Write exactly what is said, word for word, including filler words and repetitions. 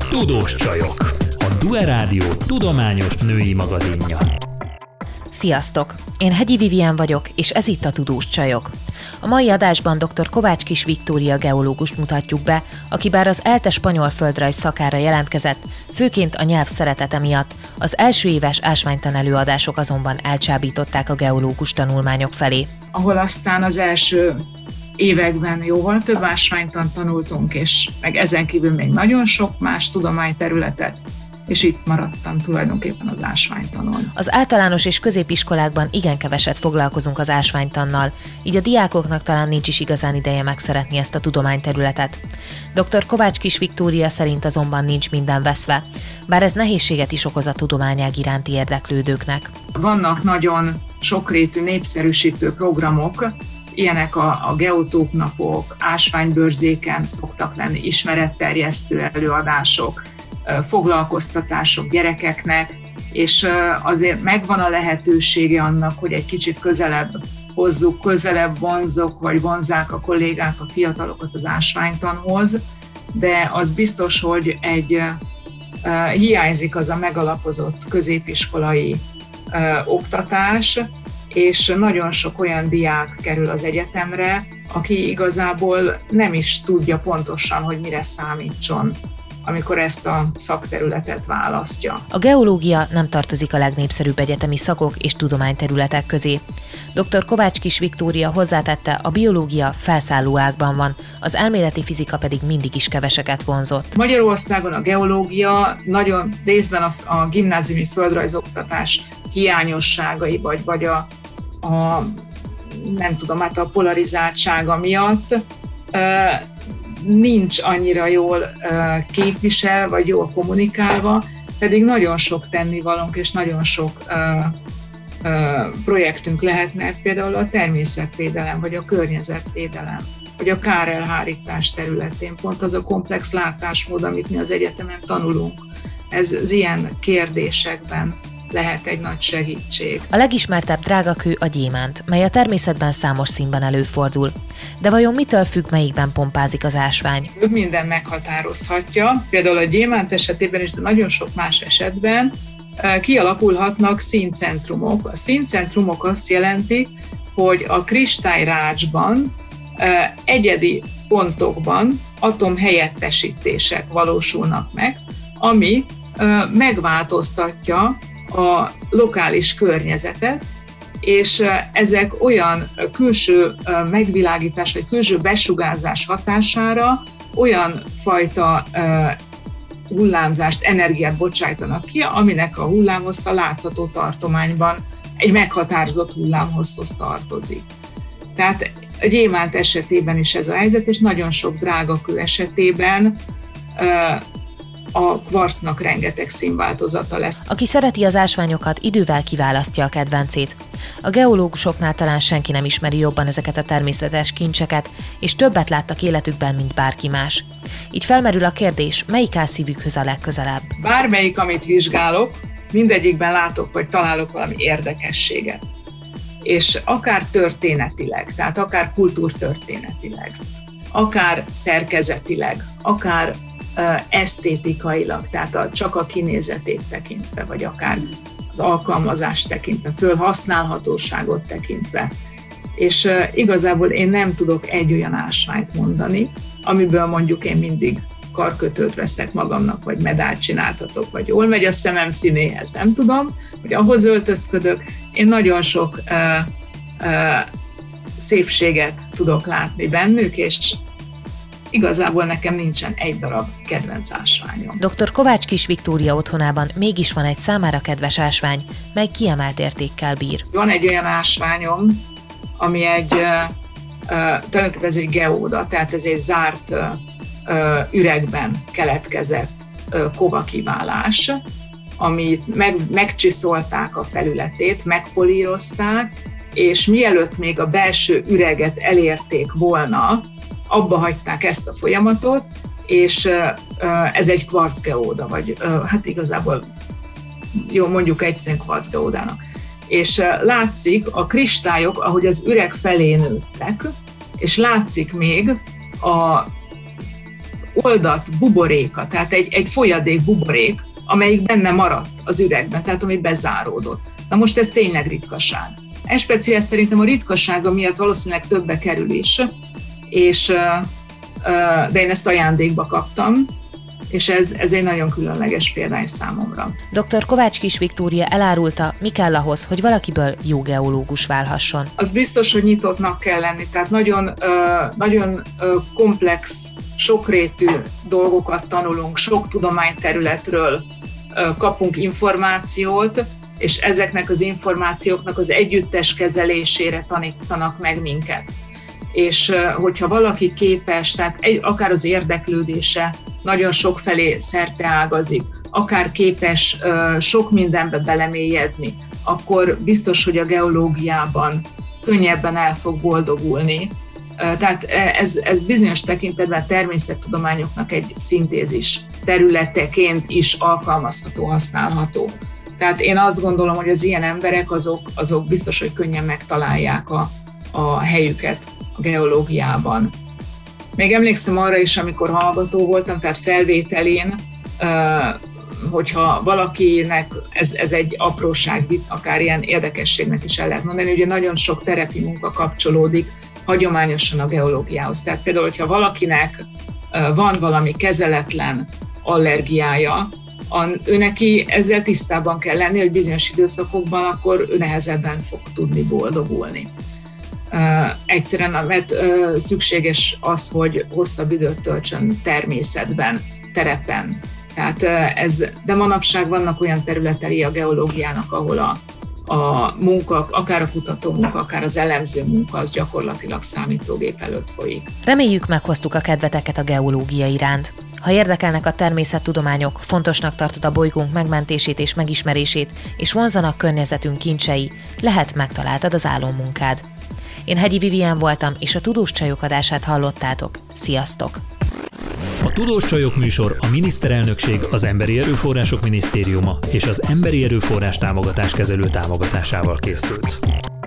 Tudós csajok, a Due Rádió tudományos női magazinja. Sziasztok! Én Hegyi Vivien vagyok, és ez itt a Tudós csajok. A mai adásban dr. Kovács Kiss Viktória geológust mutatjuk be, aki bár az ELTE spanyol földrajz szakára jelentkezett, főként a nyelv szeretete miatt, az első éves ásványtan előadások azonban elcsábították a geológus tanulmányok felé. Ahol aztán az első években jóval több ásványtant tanultunk, és meg ezen kívül még nagyon sok más tudományterületet, és itt maradtam tulajdonképpen az ásványtanon. Az általános és középiskolákban igen keveset foglalkozunk az ásványtannal, így a diákoknak talán nincs is igazán ideje megszeretni ezt a tudományterületet. doktor Kovács Kiss Viktória szerint azonban nincs minden veszve, bár ez nehézséget is okoz a tudományág iránti érdeklődőknek. Vannak nagyon sokrétű népszerűsítő programok, ilyenek a, a geotóp napok, ásványbőrzéken szoktak lenni ismeretterjesztő előadások, foglalkoztatások gyerekeknek, és azért megvan a lehetősége annak, hogy egy kicsit közelebb hozzuk, közelebb vonzok, vagy vonzák a kollégák, a fiatalokat az ásványtanhoz, de az biztos, hogy egy hiányzik az a megalapozott középiskolai oktatás, és nagyon sok olyan diák kerül az egyetemre, aki igazából nem is tudja pontosan, hogy mire számítson, amikor ezt a szakterületet választja. A geológia nem tartozik a legnépszerűbb egyetemi szakok és tudományterületek közé. doktor Kovács Kiss Viktória hozzátette, a biológia felszálló ágban van, az elméleti fizika pedig mindig is keveseket vonzott. Magyarországon a geológia nagyon részben a, a gimnáziumi földrajzoktatás hiányosságai, vagy, vagy a, a nem tudom, hát a polarizáltsága miatt nincs annyira jól uh, képvisel, vagy jól kommunikálva, pedig nagyon sok tennivalónk és nagyon sok uh, uh, projektünk lehetne, például a természetvédelem, vagy a környezetvédelem, vagy a kárelhárítás területén. Pont az a komplex látásmód, amit mi az egyetemen tanulunk, ez az ilyen kérdésekben lehet egy nagy segítség. A legismertebb drágakő a gyémánt, mely a természetben számos színben előfordul. De vajon mitől függ, melyikben pompázik az ásvány? Több minden meghatározhatja, például a gyémánt esetében is, de nagyon sok más esetben kialakulhatnak színcentrumok. A színcentrumok azt jelentik, hogy a kristályrácsban egyedi pontokban atomhelyettesítések valósulnak meg, ami megváltoztatja a lokális környezetet, és ezek olyan külső megvilágítás vagy külső besugárzás hatására olyan fajta hullámzást, energiát bocsájtanak ki, aminek a hullámhossza látható tartományban egy meghatározott hullámhosszhoz tartozik. Tehát a gyémánt esetében is ez a helyzet, és nagyon sok drágakő esetében a kvarcnak rengeteg színváltozata lesz. Aki szereti az ásványokat, idővel kiválasztja a kedvencét. A geológusoknál talán senki nem ismeri jobban ezeket a természetes kincseket, és többet láttak életükben, mint bárki más. Így felmerül a kérdés, melyik áll szívükhöz a legközelebb? Bármelyik, amit vizsgálok, mindegyikben látok, vagy találok valami érdekességet. És akár történetileg, tehát akár kultúrtörténetileg, akár szerkezetileg, akár esztétikailag, tehát a, csak a kinézetét tekintve, vagy akár az alkalmazást tekintve, fölhasználhatóságot tekintve. És uh, igazából én nem tudok egy olyan ásványt mondani, amiből mondjuk én mindig karkötőt veszek magamnak, vagy medált csináltatok, vagy jól megy a szemem színéhez, nem tudom, hogy ahhoz öltözködök. Én nagyon sok uh, uh, szépséget tudok látni bennük, és igazából nekem nincsen egy darab kedvenc ásványom. doktor Kovács Kiss Viktória otthonában mégis van egy számára kedves ásvány, mely kiemelt értékkel bír. Van egy olyan ásványom, ami egy, uh, uh, tulajdonképpen ez egy geóda, tehát ez egy zárt uh, uh, üregben keletkezett uh, kovakiválás, amit meg, megcsiszolták a felületét, megpolírozták, és mielőtt még a belső üreget elérték volna, abba hagyták ezt a folyamatot, és ez egy kvarcgeóda, vagy hát igazából jó, mondjuk egyszerűen kvarcgeódának. És látszik a kristályok, ahogy az üreg felé nőttek, és látszik még a oldat, buboréka, tehát egy, egy folyadék buborék, amelyik benne maradt az üregben, tehát ami bezáródott. Na most ez tényleg ritkaság. Ez speciál szerintem a ritkasága miatt valószínűleg többe kerül is, és, de én ezt ajándékba kaptam, és ez, ez egy nagyon különleges példány számomra. doktor Kovács Kiss Viktória elárulta, mi kell ahhoz, hogy valakiből jó geológus válhasson. Az biztos, hogy nyitottnak kell lenni, tehát nagyon, nagyon komplex, sokrétű dolgokat tanulunk, sok tudományterületről kapunk információt, és ezeknek az információknak az együttes kezelésére tanítanak meg minket. És hogyha valaki képes, tehát egy, akár az érdeklődése nagyon sok felé szerteágazik, akár képes sok mindenbe belemélyedni, akkor biztos, hogy a geológiában könnyebben el fog boldogulni. Tehát ez, ez bizonyos tekintetben természettudományoknak egy szintézis területeként is alkalmazható, használható. Tehát én azt gondolom, hogy az ilyen emberek azok, azok biztos, hogy könnyen megtalálják a, a helyüket a geológiában. Még emlékszem arra is, amikor hallgató voltam, tehát felvételén, hogyha valakinek, ez, ez egy apróság, akár ilyen érdekességnek is el lehet mondani, ugye nagyon sok terepi munka kapcsolódik hagyományosan a geológiához. Tehát például, hogyha valakinek van valami kezeletlen allergiája, ő neki ezzel tisztában kell lenni, hogy bizonyos időszakokban akkor ő nehezebben fog tudni boldogulni. Uh, egyszerűen, mert uh, szükséges az, hogy hosszabb időt töltsön természetben, terepen. Tehát uh, ez, de manapság vannak olyan területei a geológiának, ahol a, a munka, akár a kutató munka, akár az elemző munka, az gyakorlatilag számítógép előtt folyik. Reméljük, meghoztuk a kedveteket a geológia iránt. Ha érdekelnek a természettudományok, fontosnak tartod a bolygónk megmentését és megismerését, és vonzanak környezetünk kincsei, lehet megtaláltad az álommunkád. Én Hegyi Vivien voltam, és a Tudós Csajok adását hallottátok. Sziasztok! A Tudós Csajok műsor a Miniszterelnökség, az Emberi Erőforrások Minisztériuma és az Emberi Erőforrás Támogatáskezelő támogatásával készült.